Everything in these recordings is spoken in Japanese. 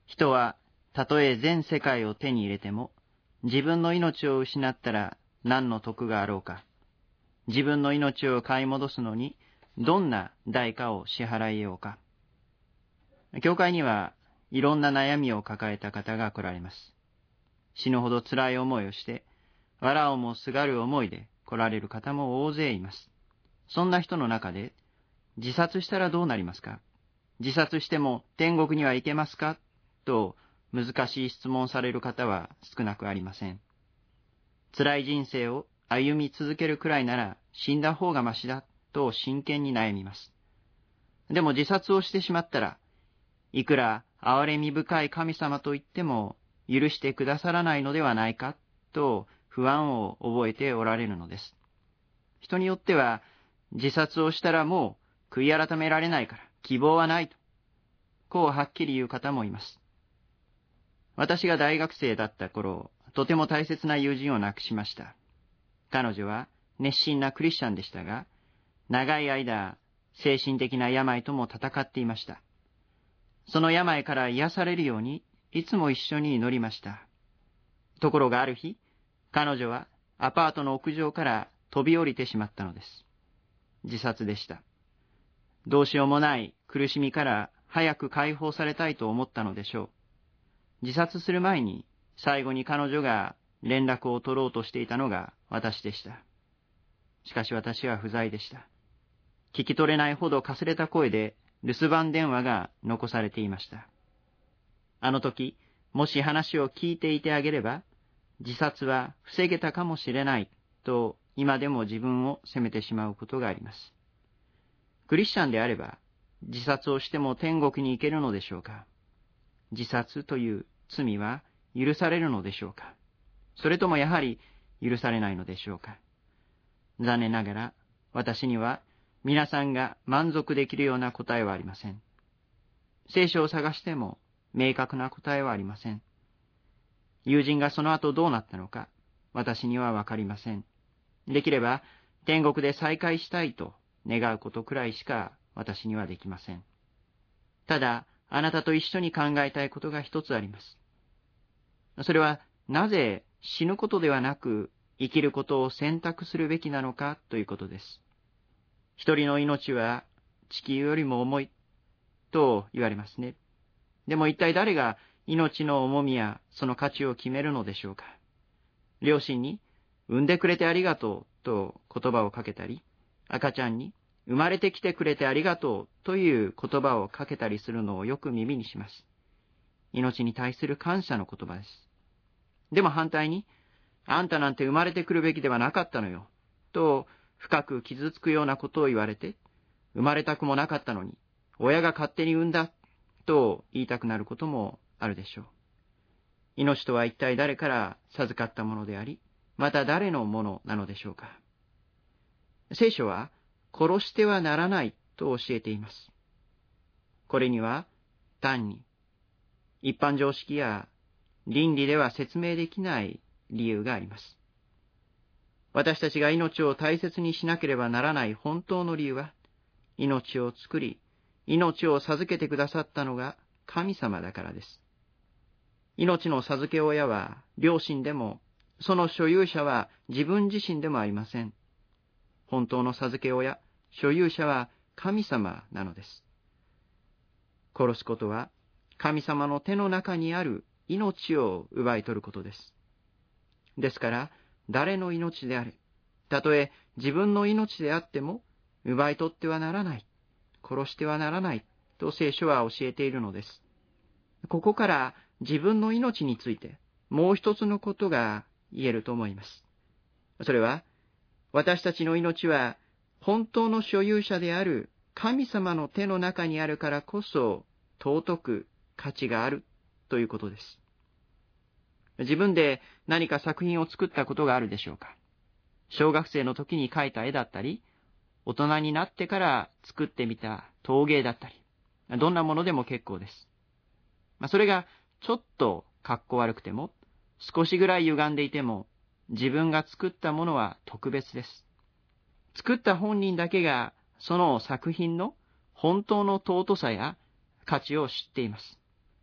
人はたとえ全世界を手に入れても、自分の命を失ったら何の得があろうか。自分の命を買い戻すのにどんな代価を支払いようか。教会にはいろんな悩みを抱えた方が来られます。死ぬほど辛い思いをして、藁をもすがる思いで来られる方も大勢います。そんな人の中で、自殺したらどうなりますか？自殺しても天国には行けますか？と難しい質問される方は少なくありません。辛い人生を歩み続けるくらいなら死んだ方がましだと真剣に悩みます。でも自殺をしてしまったら、いくら憐れみ深い神様と言っても許してくださらないのではないかと不安を覚えておられるのです。人によっては自殺をしたらもう悔い改められないから希望はないと、こうはっきり言う方もいます。私が大学生だった頃、とても大切な友人を亡くしました。彼女は熱心なクリスチャンでしたが、長い間精神的な病とも戦っていました。その病から癒されるようにいつも一緒に祈りました。ところがある日、彼女はアパートの屋上から飛び降りてしまったのです。自殺でした。どうしようもない苦しみから早く解放されたいと思ったのでしょう。自殺する前に最後に彼女が連絡を取ろうとしていたのが私でした。しかし私は不在でした。聞き取れないほどかすれた声で留守番電話が残されていました。あの時、もし話を聞いていてあげれば、自殺は防げたかもしれないと今でも自分を責めてしまうことがあります。クリスチャンであれば、自殺をしても天国に行けるのでしょうか？自殺という罪は許されるのでしょうか？それともやはり許されないのでしょうか？残念ながら私には皆さんが満足できるような答えはありません。聖書を探しても明確な答えはありません。友人がその後どうなったのか私にはわかりません。できれば天国で再会したいと願うことくらいしか私にはできません。ただあなたと一緒に考えたいことが一つあります。それはなぜ死ぬことではなく生きることを選択するべきなのかということです。一人の命は地球よりも重いと言われますね。でも一体誰が命の重みやその価値を決めるのでしょうか。両親に産んでくれてありがとうと言葉をかけたり、赤ちゃんに生まれてきてくれてありがとうという言葉をかけたりするのをよく耳にします。命に対する感謝の言葉です。でも反対に、あんたなんて生まれてくるべきではなかったのよと深く傷つくようなことを言われて、生まれたくもなかったのに親が勝手に産んだと言いたくなることもあるでしょう。命とは一体誰から授かったものであり、また誰のものなのでしょうか。聖書は殺してはならないと教えています。これには単に一般常識や倫理では説明できない理由があります。私たちが命を大切にしなければならない本当の理由は、命を作り、命を授けてくださったのが神様だからです。命の授け親は両親でも、その所有者は自分自身でもありません。本当の授け親、所有者は神様なのです。殺すことは神様の手の中にある命を奪い取ることです。ですから、誰の命であれ、たとえ自分の命であっても、奪い取ってはならない、殺してはならない、と聖書は教えているのです。ここから自分の命について、もう一つのことが言えると思います。それは、私たちの命は、本当の所有者である神様の手の中にあるからこそ、尊く価値があるということです。自分で何か作品を作ったことがあるでしょうか。小学生の時に描いた絵だったり、大人になってから作ってみた陶芸だったり、どんなものでも結構です。それがちょっとかっこ悪くても、少しぐらい歪んでいても、自分が作ったものは特別です。作った本人だけがその作品の本当の尊さや価値を知っています。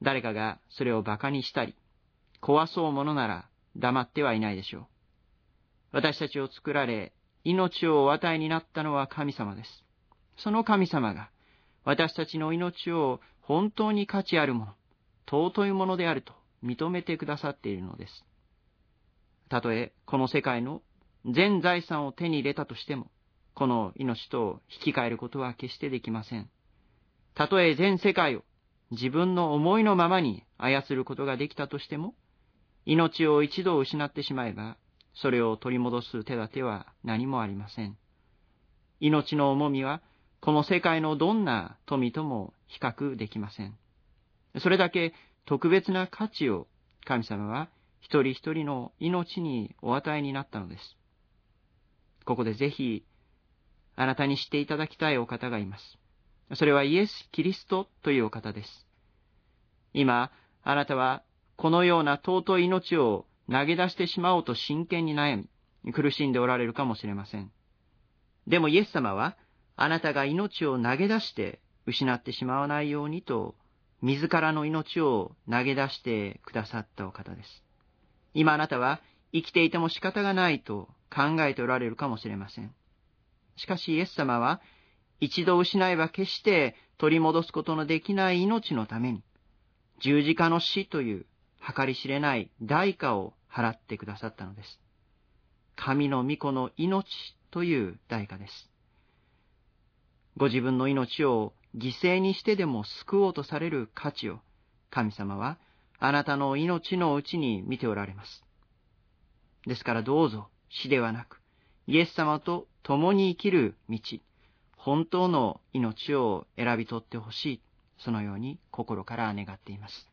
誰かがそれを馬鹿にしたり、壊そうものなら黙ってはいないでしょう。私たちを作られ、命をお与えになったのは神様です。その神様が、私たちの命を本当に価値あるもの、尊いものであると認めてくださっているのです。たとえこの世界の全財産を手に入れたとしても、この命と引き換えることは決してできません。たとえ全世界を自分の思いのままに操ることができたとしても、命を一度失ってしまえば、それを取り戻す手立ては何もありません。命の重みは、この世界のどんな富とも比較できません。それだけ特別な価値を神様は一人一人の命にお与えになったのです。ここでぜひ、あなたに知っていただきたいお方がいます。それはイエス・キリストというお方です。今、あなたはこのような尊い命を投げ出してしまおうと真剣に悩み、苦しんでおられるかもしれません。でもイエス様は、あなたが命を投げ出して失ってしまわないようにと、自らの命を投げ出してくださったお方です。今あなたは生きていても仕方がないと考えておられるかもしれません。しかしイエス様は、一度失えば決して取り戻すことのできない命のために、十字架の死という計り知れない代価を払ってくださったのです。神の御子の命という代価です。ご自分の命を犠牲にしてでも救おうとされる価値を、神様はあなたの命のうちに見ておられます。ですからどうぞ死ではなく、イエス様と共に生きる道、本当の命を選び取ってほしい、そのように心から願っています。